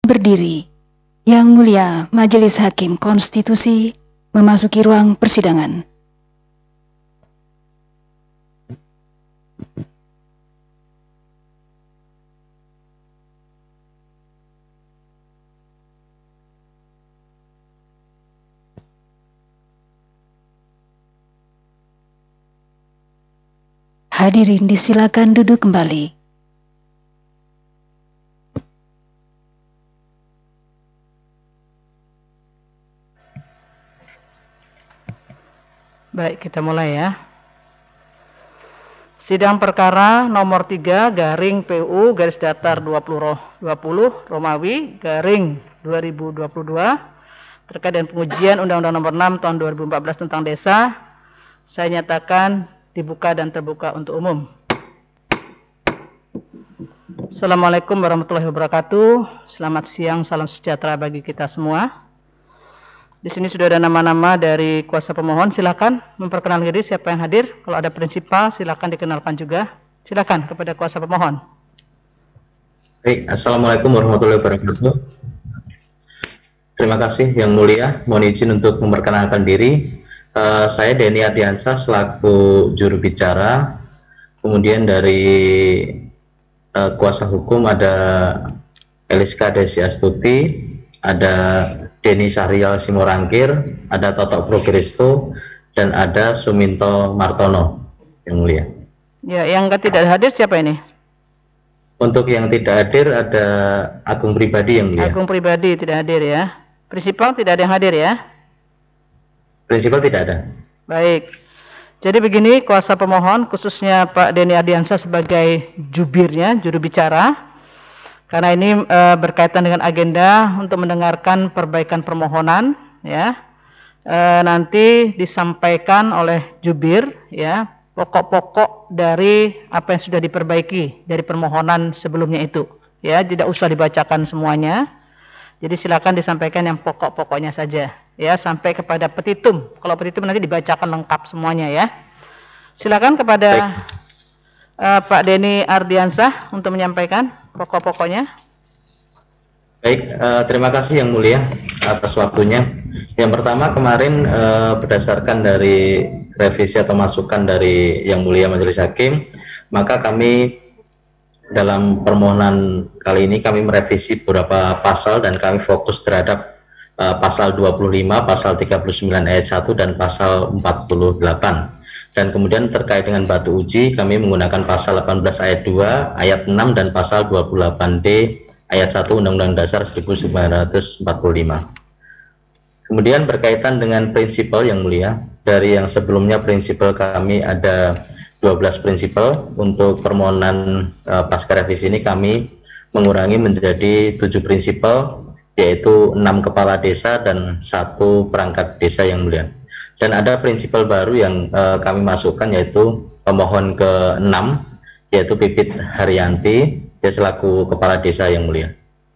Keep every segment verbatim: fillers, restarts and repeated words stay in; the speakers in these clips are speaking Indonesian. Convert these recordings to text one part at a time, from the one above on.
berdiri. Yang Mulia Majelis Hakim Konstitusi memasuki ruang persidangan. Hadirin disilakan duduk kembali. Baik, kita mulai ya. Sidang perkara nomor tiga garing P U garis datar dua puluh Romawi garing dua ribu dua puluh dua terkait dengan pengujian Undang-Undang Nomor enam Tahun dua ribu empat belas tentang desa. Saya nyatakan dibuka dan terbuka untuk umum. Assalamualaikum warahmatullahi wabarakatuh. Selamat siang, salam sejahtera bagi kita semua. Di sini sudah ada nama-nama dari kuasa pemohon. Silakan memperkenalkan diri siapa yang hadir. Kalau ada prinsipal, silakan dikenalkan juga. Silakan kepada kuasa pemohon. Baik, assalamualaikum warahmatullahi wabarakatuh. Terima kasih Yang Mulia. Mohon izin untuk memperkenalkan diri. Uh, saya Denny Ardiansyah selaku juru bicara. Kemudian dari uh, kuasa hukum ada Eliska Desi Astuti, ada Denny Sahrial Simorangkir, ada Toto Progresto, dan ada Suminto Martono, Yang Mulia. Ya, yang tidak hadir siapa ini? Untuk yang tidak hadir ada Agung Pribadi, Yang Mulia. Agung Pribadi tidak hadir ya. Prinsipal tidak ada yang hadir ya? Prinsipal tidak ada. Baik. Jadi begini, kuasa pemohon khususnya Pak Denny Ardiansyah sebagai jubirnya, juru bicara. Karena ini e, berkaitan dengan agenda untuk mendengarkan perbaikan permohonan, ya, e, nanti disampaikan oleh jubir, ya, pokok-pokok dari apa yang sudah diperbaiki dari permohonan sebelumnya itu, ya, tidak usah dibacakan semuanya. Jadi silakan disampaikan yang pokok-pokoknya saja, ya, sampai kepada petitum. Kalau petitum nanti dibacakan lengkap semuanya, ya. Silakan kepada uh, Pak Denny Ardiansyah untuk menyampaikan pokok-pokoknya. Baik, uh, terima kasih Yang Mulia atas waktunya. Yang pertama kemarin uh, berdasarkan dari revisi atau masukan dari Yang Mulia Majelis Hakim, maka kami dalam permohonan kali ini kami merevisi beberapa pasal dan kami fokus terhadap uh, pasal dua puluh lima, pasal tiga puluh sembilan ayat satu dan pasal empat puluh delapan. Dan kemudian terkait dengan batu uji kami menggunakan pasal delapan belas ayat dua, ayat enam dan pasal dua puluh delapan D ayat satu Undang-Undang Dasar seribu sembilan ratus empat puluh lima. Kemudian berkaitan dengan prinsipal Yang Mulia, dari yang sebelumnya prinsipal kami ada dua belas prinsipal, untuk permohonan uh, pasca revisi ini kami mengurangi menjadi tujuh prinsipal, yaitu enam kepala desa dan satu perangkat desa Yang Mulia. Dan ada prinsipal baru yang uh, kami masukkan, yaitu pemohon ke enam, yaitu Pipit Haryanti, dia selaku kepala desa Yang Mulia.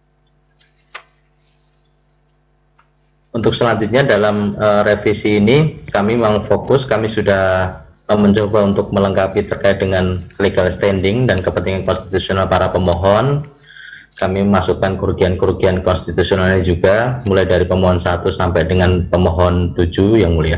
Untuk selanjutnya dalam uh, revisi ini kami memang fokus, kami sudah mencoba untuk melengkapi terkait dengan legal standing dan kepentingan konstitusional para pemohon. Kami memasukkan kerugian-kerugian konstitusionalnya juga, mulai dari pemohon satu sampai dengan pemohon tujuh Yang Mulia.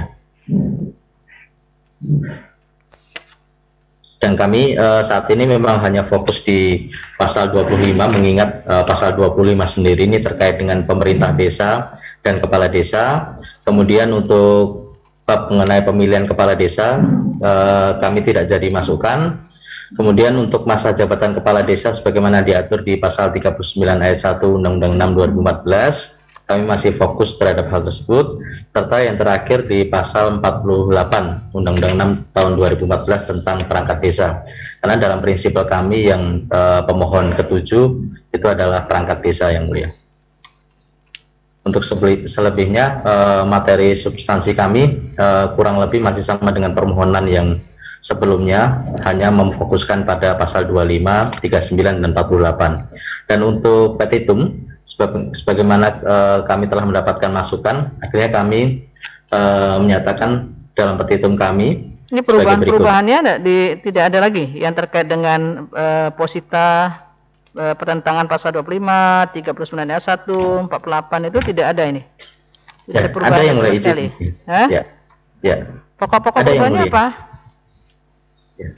Dan kami uh, saat ini memang hanya fokus di pasal dua puluh lima, mengingat uh, pasal dua puluh lima sendiri ini terkait dengan pemerintah desa dan kepala desa. Kemudian untuk bab mengenai pemilihan kepala desa eh, kami tidak jadi masukkan. Kemudian untuk masa jabatan kepala desa sebagaimana diatur di pasal tiga puluh sembilan ayat satu Undang-Undang enam dua ribu empat belas, kami masih fokus terhadap hal tersebut. Serta yang terakhir di pasal empat puluh delapan Undang-Undang enam tahun dua ribu empat belas tentang perangkat desa. Karena dalam prinsip kami yang eh, pemohon ketujuh itu adalah perangkat desa Yang Mulia. Untuk selebihnya uh, materi substansi kami uh, kurang lebih masih sama dengan permohonan yang sebelumnya, hanya memfokuskan pada pasal dua puluh lima, tiga puluh sembilan, dan empat puluh delapan. Dan untuk petitum, sebagaimana uh, kami telah mendapatkan masukan, akhirnya kami uh, menyatakan dalam petitum kami. Ini perubahan-perubahannya di, tidak ada lagi yang terkait dengan uh, posita eh, pertentangan pasal dua puluh lima, tiga puluh sembilan ayat satu, empat puluh delapan itu tidak ada ini. Tidak Ya, ada perubahan ada yang sama mulai sekali. izin. Hah? Ya, ya. Pokok-pokok Ada yang perubahannya mulia. apa? Ya.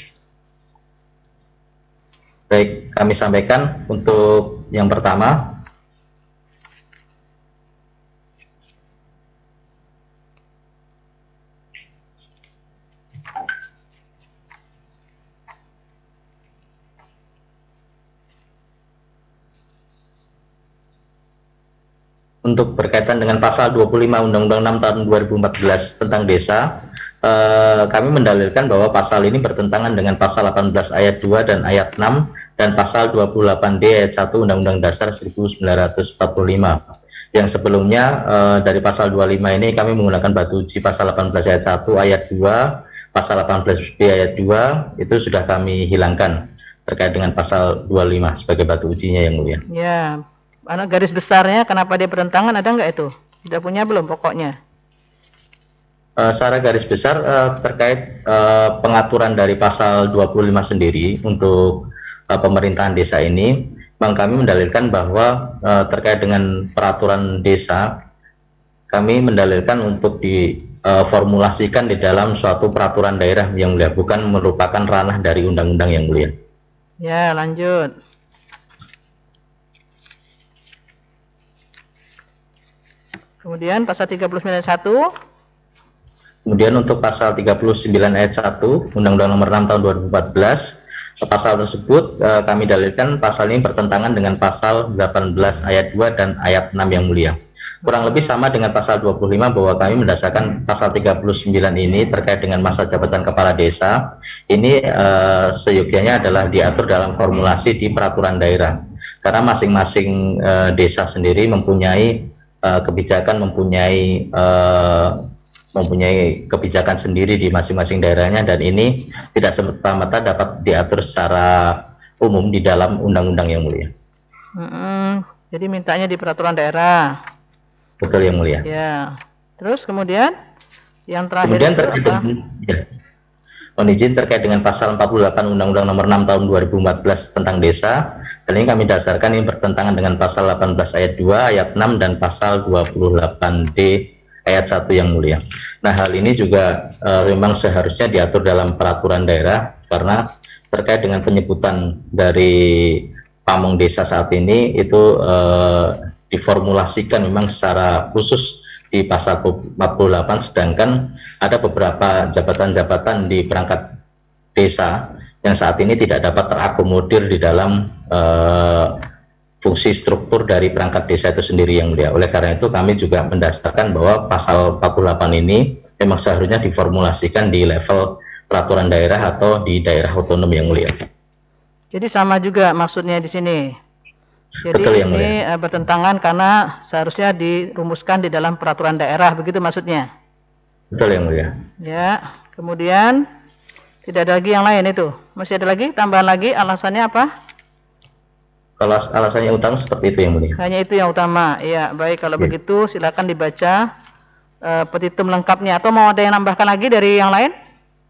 Baik, kami sampaikan untuk yang pertama. Untuk berkaitan dengan pasal dua puluh lima Undang-Undang enam tahun dua ribu empat belas tentang desa, eh, kami mendalilkan bahwa pasal ini bertentangan dengan pasal delapan belas ayat dua dan ayat enam dan pasal dua puluh delapan D ayat satu Undang-Undang Dasar seribu sembilan ratus empat puluh lima. Yang sebelumnya eh, dari pasal dua puluh lima ini kami menggunakan batu uji pasal delapan belas ayat satu ayat dua, pasal delapan belas B ayat dua itu sudah kami hilangkan terkait dengan pasal dua puluh lima sebagai batu ujinya yang mulia. Ya, anak garis besarnya kenapa dia bertentangan ada nggak itu? Sudah punya belum pokoknya? Uh, secara garis besar uh, terkait uh, pengaturan dari pasal dua puluh lima sendiri untuk uh, pemerintahan desa ini, Bang, kami mendalilkan bahwa uh, terkait dengan peraturan desa, kami mendalilkan untuk diformulasikan uh, di dalam suatu peraturan daerah yang mulia, bukan merupakan ranah dari undang-undang yang mulia. Ya, lanjut. Kemudian pasal tiga puluh sembilan ayat satu. Kemudian untuk pasal tiga puluh sembilan ayat satu Undang-Undang Nomor enam Tahun dua ribu empat belas, pasal tersebut eh, kami dalilkan pasal ini bertentangan dengan pasal delapan belas ayat dua dan ayat enam yang mulia. Kurang lebih sama dengan pasal dua puluh lima bahwa kami mendasarkan pasal tiga puluh sembilan ini terkait dengan masa jabatan kepala desa. Ini eh, seyogianya adalah diatur dalam formulasi di peraturan daerah. Karena masing-masing eh, desa sendiri mempunyai Uh, kebijakan mempunyai uh, mempunyai kebijakan sendiri di masing-masing daerahnya, dan ini tidak semata-mata dapat diatur secara umum di dalam undang-undang yang mulia. Hmm, jadi mintanya di peraturan daerah. Betul yang mulia. Ya. Terus kemudian yang terakhir kemudian itu terkait apa? dengan, ya, mohon izin terkait dengan pasal empat puluh delapan Undang-Undang Nomor enam Tahun dua ribu empat belas tentang desa. Dan ini kami dasarkan ini bertentangan dengan pasal delapan belas ayat dua, ayat enam, dan pasal dua puluh delapan D ayat satu yang mulia. Nah, hal ini juga e, memang seharusnya diatur dalam peraturan daerah, karena terkait dengan penyebutan dari pamong desa saat ini itu e, diformulasikan memang secara khusus di pasal empat puluh delapan, sedangkan ada beberapa jabatan-jabatan di perangkat desa yang saat ini tidak dapat terakomodir di dalam uh, fungsi struktur dari perangkat desa itu sendiri yang mulia. Oleh karena itu kami juga mendasarkan bahwa pasal empat puluh delapan ini memang seharusnya diformulasikan di level peraturan daerah atau di daerah otonom yang mulia. Jadi sama juga maksudnya di sini. Jadi Betul yang ini mulia. bertentangan karena seharusnya dirumuskan di dalam peraturan daerah, begitu maksudnya. Betul yang mulia. Ya, kemudian tidak ada lagi yang lain itu. Masih ada lagi tambahan lagi, alasannya apa? Kalau alasannya utama seperti itu yang mulia. Hanya itu yang utama. Ya, baik, kalau Ya. begitu silakan dibaca uh, petitum lengkapnya, atau mau ada yang nambahkan lagi dari yang lain?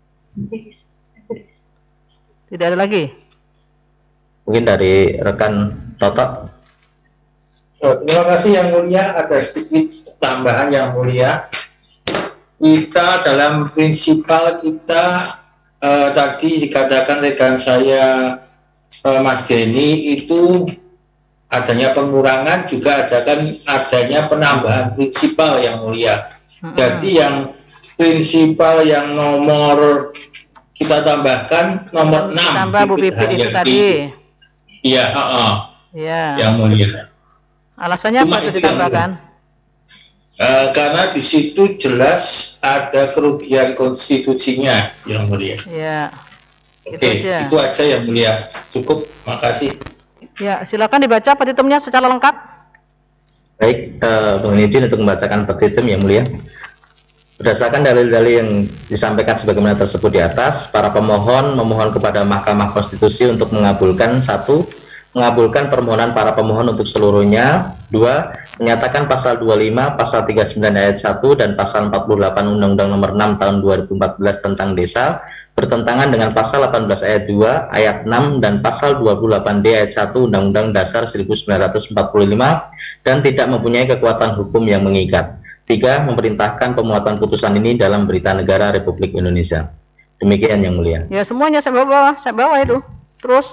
Tidak ada lagi. Mungkin dari rekan Toto. Oh, terima kasih yang mulia, ada sedikit tambahan yang mulia. Kita dalam prinsipal kita eh, tadi dikatakan rekan saya eh, Mas Denny itu adanya pengurangan, juga ada kan adanya penambahan prinsipal yang mulia. Hmm. Jadi yang prinsipal yang nomor kita tambahkan nomor enam. Tambah Bu Pipit itu tadi. Iya, uh -uh, Ya. yang mulia. Alasannya Cuma apa itu itu yang ditambahkan? Uh, karena di situ jelas ada kerugian konstitusinya yang mulia. Ya. Oke, Itu aja. itu aja yang mulia. Cukup, makasih. Ya, silakan dibaca petitumnya secara lengkap. Baik, uh, mohon izin untuk membacakan petitum yang mulia. Berdasarkan dalil-dalil yang disampaikan sebagaimana tersebut di atas, para pemohon memohon kepada Mahkamah Konstitusi untuk mengabulkan satu, mengabulkan permohonan para pemohon untuk seluruhnya. Dua, menyatakan pasal dua puluh lima, pasal tiga puluh sembilan ayat satu dan pasal empat puluh delapan Undang-Undang Nomor enam Tahun dua ribu empat belas tentang desa bertentangan dengan pasal delapan belas ayat dua, ayat enam, dan pasal dua puluh delapan D ayat satu Undang-Undang Dasar seribu sembilan ratus empat puluh lima dan tidak mempunyai kekuatan hukum yang mengikat. Tiga, memerintahkan pemuatan putusan ini dalam Berita Negara Republik Indonesia. Demikian Yang Mulia. Ya, semuanya saya bawa, saya bawa itu. Terus.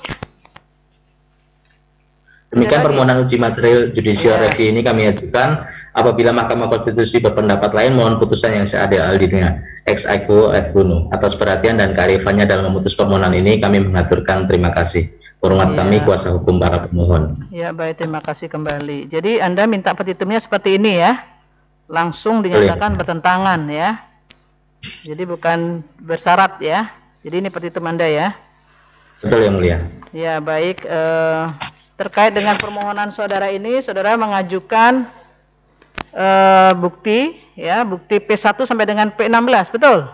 Demikian permohonan uji material judicial Ya. review ini kami ajukan. Apabila Mahkamah Konstitusi berpendapat lain, mohon putusan yang seadil-adilnya ex aequo et bono. Atas perhatian dan kearifannya dalam memutus permohonan ini, kami mengaturkan terima kasih. Hormat Ya. kami kuasa hukum para pemohon. Ya, baik, terima kasih kembali. Jadi Anda minta petitumnya seperti ini ya. Langsung dinyatakan bertentangan ya. Jadi bukan bersyarat ya. Jadi ini petitum Anda ya. Betul Yang Mulia. Ya, baik. Eh, terkait dengan permohonan saudara ini, saudara mengajukan eh, bukti ya, bukti P satu sampai dengan P enam belas, betul?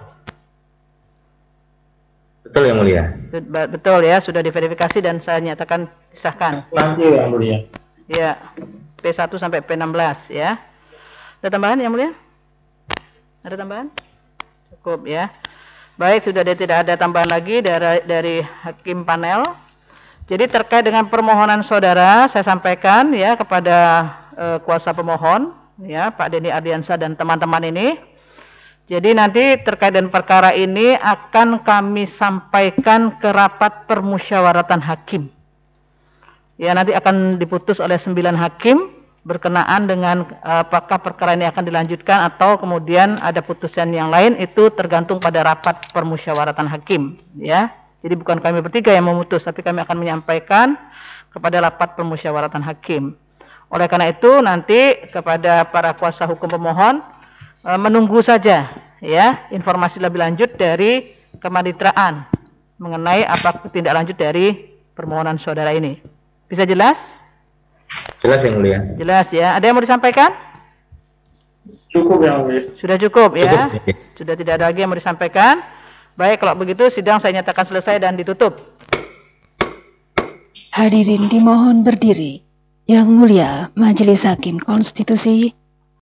Betul Yang Mulia. Betul ya, sudah diverifikasi dan saya nyatakan disahkan. Lanjut Yang Mulia. Ya, P satu sampai P enam belas ya. Ada tambahan Yang Mulia? Ada tambahan? Cukup ya. Baik, sudah ada, tidak ada tambahan lagi dari, dari hakim panel. Jadi terkait dengan permohonan saudara, saya sampaikan ya kepada eh, kuasa pemohon, ya Pak Denny Ardiansyah dan teman-teman ini. Jadi nanti terkait dengan perkara ini akan kami sampaikan ke rapat permusyawaratan hakim. Ya, nanti akan diputus oleh sembilan hakim berkenaan dengan apakah perkara ini akan dilanjutkan atau kemudian ada putusan yang lain, itu tergantung pada rapat permusyawaratan hakim ya. Jadi bukan kami bertiga yang memutus, tapi kami akan menyampaikan kepada rapat permusyawaratan hakim. Oleh karena itu nanti kepada para kuasa hukum pemohon e, menunggu saja ya informasi lebih lanjut dari kepanitraan mengenai apa tindak lanjut dari permohonan saudara ini. Bisa jelas? Jelas Yang Mulia. Jelas ya. Ada yang mau disampaikan? Cukup Yang Mulia. Sudah cukup ya. Cukup. Sudah tidak ada lagi yang mau disampaikan. Baik, kalau begitu sidang saya nyatakan selesai dan ditutup. Hadirin dimohon berdiri. Yang Mulia Majelis Hakim Konstitusi